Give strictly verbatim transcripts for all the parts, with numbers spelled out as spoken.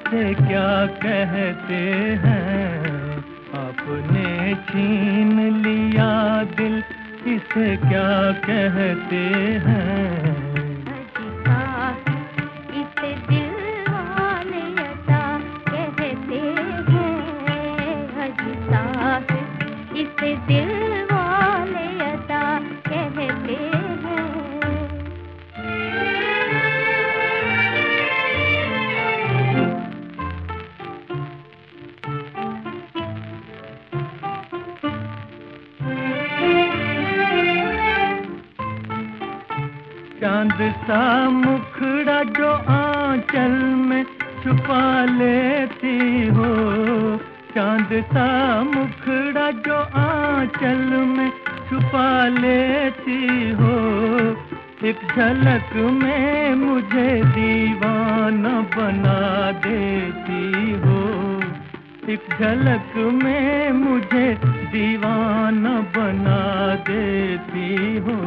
इसे क्या कहते हैं? आपने छीन लिया दिल, इसे क्या कहते हैं? इसे दिल वाले अता कहते हैं। हजी साहब इसे दिल वाले अता कहते हैं। चांद सा मुखड़ा जो आंचल में छुपा लेती हो, चांद सा मुखड़ा जो आंचल में छुपा लेती हो, एक झलक में मुझे दीवाना बना देती हो, एक झलक में मुझे दीवाना बना देती हो।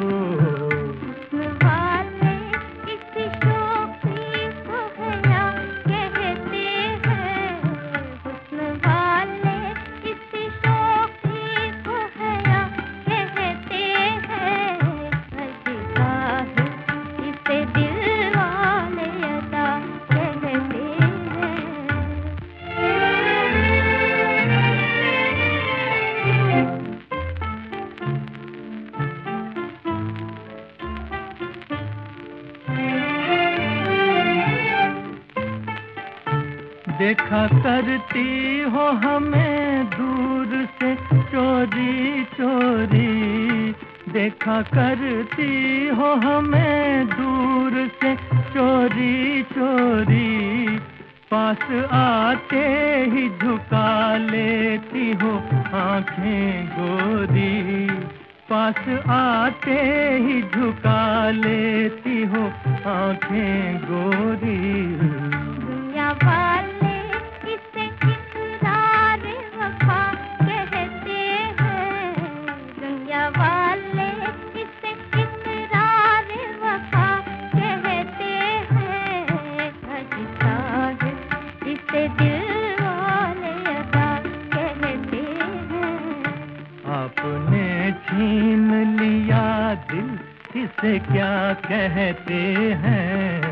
देखा करती हो हमें दूर से चोरी चोरी, देखा करती हो हमें दूर से चोरी चोरी, पास आते ही झुका लेती हो आंखें गोरी, पास आते ही झुका लेती हो आंखें गोरी। दुनिया वाले इसे इकरार वफा कहते हैं। दुनिया वाले इसे इकरार वफा कहते हैं। हजी साहब इसे दिल वाले अता कहते हैं। आपने छीन लिया दिल, इसे क्या कहते हैं?